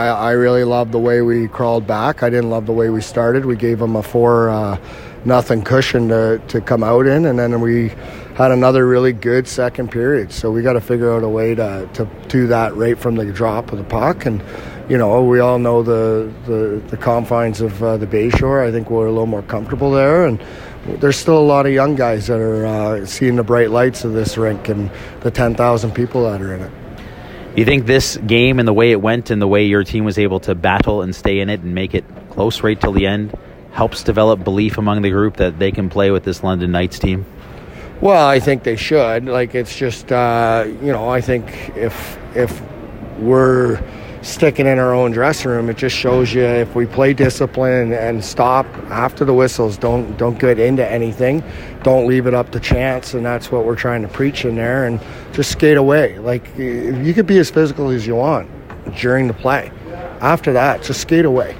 I really loved the way we crawled back. I didn't love the way we started. We gave them a 4-0 cushion to come out in, and then we had another really good second period. So we got to figure out a way to do that right from the drop of the puck. And we all know the confines of the Bayshore. I think we're a little more comfortable there, and there's still a lot of young guys that are seeing the bright lights of this rink and the 10,000 people that are in it. You think this game and the way it went and the way your team was able to battle and stay in it and make it close right till the end helps develop belief among the group that they can play with this London Knights team? Well, I think they should. It's just, I think if we're sticking in our own dressing room, it just shows you if we play discipline and stop after the whistles, don't get into anything, don't leave it up to chance, and that's what we're trying to preach in there, and just skate away. You could be as physical as you want during the play. After that, just skate away.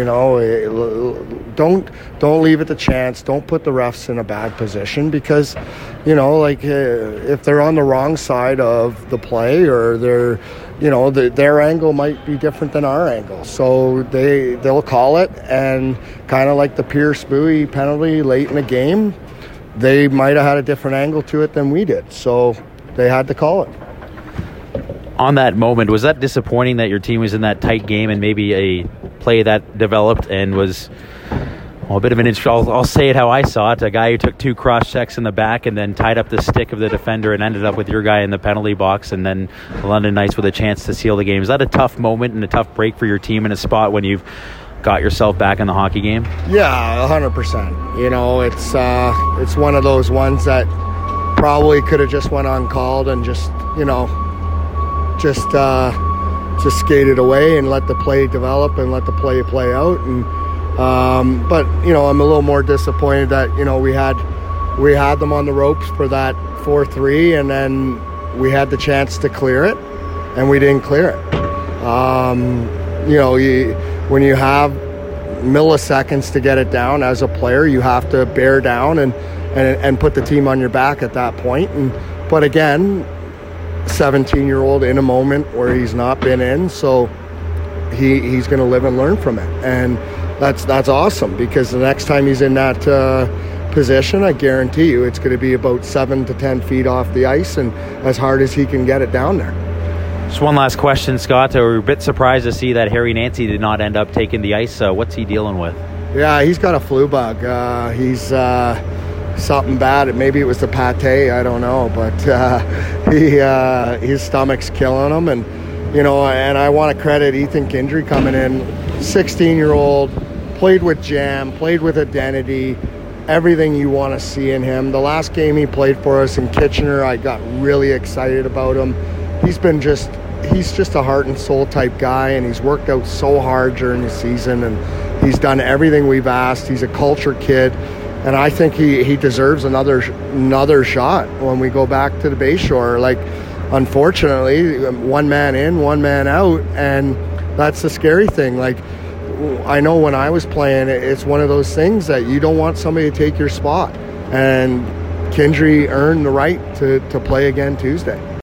Don't leave it to chance. Don't put the refs in a bad position because, if they're on the wrong side of the play or they're, their angle might be different than our angle. So they'll call it, and kind of like the Pierce Buoy penalty late in the game, they might have had a different angle to it than we did. So they had to call it. On that moment, was that disappointing that your team was in that tight game and maybe a play that developed and was a bit of an I'll say it how I saw it, a guy who took 2 cross checks in the back and then tied up the stick of the defender and ended up with your guy in the penalty box, and then the London Knights with a chance to seal the game. Is that a tough moment and a tough break for your team in a spot when you've got yourself back in the hockey game? Yeah, 100%. It's one of those ones that probably could have just went uncalled and just skated away and let the play develop and let the play out. And but I'm a little more disappointed that we had them on the ropes for that 4-3, and then we had the chance to clear it and we didn't clear it. When you have milliseconds to get it down as a player, you have to bear down and put the team on your back at that point. But again, 17-year-old in a moment where he's not been in, so he's going to live and learn from it, and that's awesome, because the next time he's in that position, I guarantee you it's going to be about 7 to 10 feet off the ice and as hard as he can get it down there. Just one last question, Scott. We're a bit surprised to see that Harry Nancy did not end up taking the ice. What's he dealing with? Yeah, he's got a flu bug. He's something bad. Maybe it was the pate, I don't know, but his stomach's killing him, and I want to credit Ethan Kindry coming in, 16-year-old, played with jam, played with identity, everything you want to see in him. The last game he played for us in Kitchener, I got really excited about him. He's just a heart and soul type guy, and he's worked out so hard during the season, and he's done everything we've asked. He's a culture kid. And I think he deserves another shot when we go back to the Bayshore. Unfortunately, one man in, one man out, and that's the scary thing. I know when I was playing, it's one of those things that you don't want somebody to take your spot. And Kindry earned the right to play again Tuesday.